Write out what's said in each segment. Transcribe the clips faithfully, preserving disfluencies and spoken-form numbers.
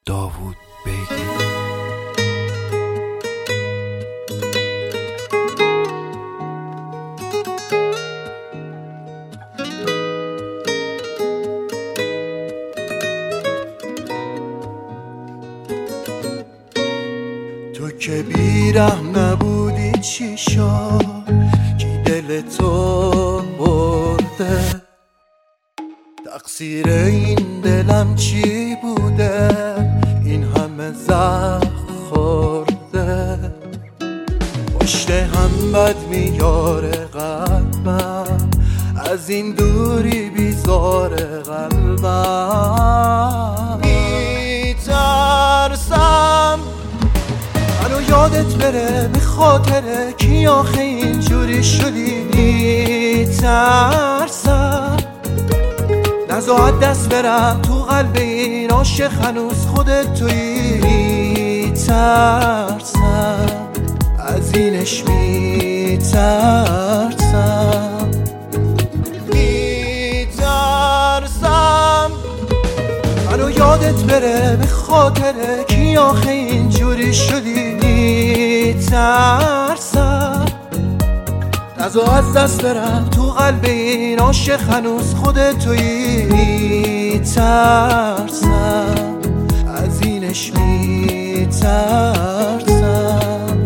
داوود بیگی. تو که بیرحم نبودی چی شد، کی دل تو برده؟ تقصیر این دلم چی بوده این همه زخم خورده؟ پشت هم بد میاره قلبم، از این دوری بیزاره قلبم. میترسم منو یادت بره به خاطر کی آخه اینجوری شدی. میترسم نزاعت دست برم تو قلب این عاشق، هنوز خودت تویی. میترسم از اینش میترسم. میترسم منو یادت بره به خاطر کی آخه اینجوری شدی. میترسم نزا از دست برم تو قلب این عاشق، هنوز خودت تویی. میترسم از اینش میترسم.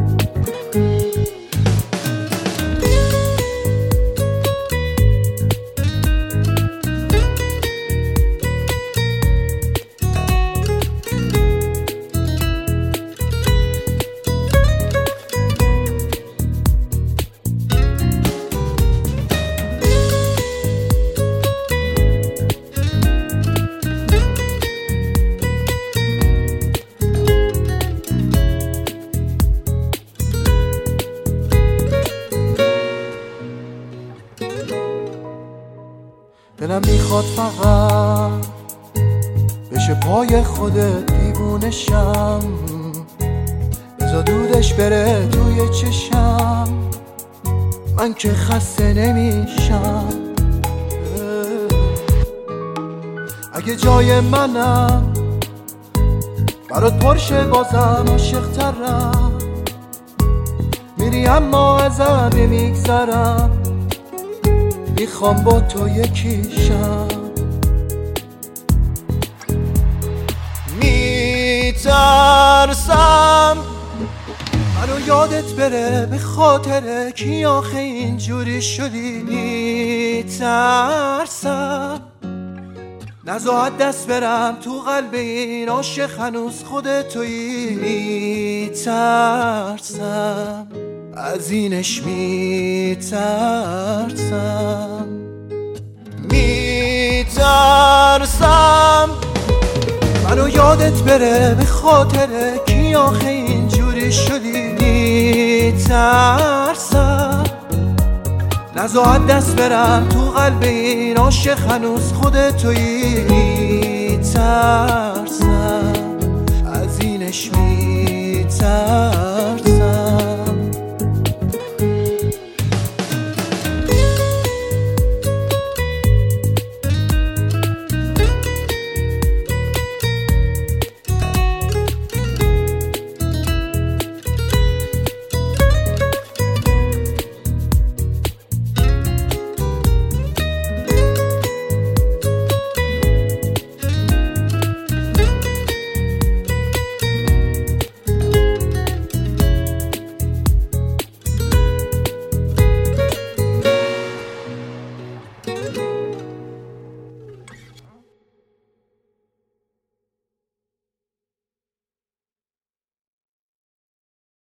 دلم میخواد فقط بشه پای خودت دیوونشم، بذار دودش بره توی چشم، من که خسته نمیشم. اگه جای منم برات پرشه بازم عاشق ترم، میری اما ازم نمیگذرم، میخوام با تو یکیشم. میترسم منو یادت بره به خاطر کی آخه اینجوری شدی. میترسم نزاعت دست برم تو قلب این عاشق، هنوز خودت تویی. میترسم از اینش میترسم. میترسم منو یادت بره به خاطر کی آخه اینجوری شدی. میترسم نزاعت دست برم تو قلب این عاشق، هنوز خودت تویی. میترسم از اینش